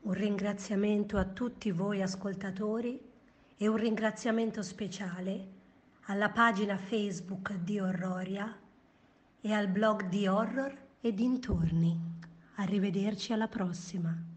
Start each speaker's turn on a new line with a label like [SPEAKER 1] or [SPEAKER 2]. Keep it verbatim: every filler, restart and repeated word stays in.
[SPEAKER 1] Un ringraziamento a tutti voi ascoltatori e un ringraziamento speciale alla pagina Facebook di Horroria e al blog di Horror e dintorni. Arrivederci alla prossima.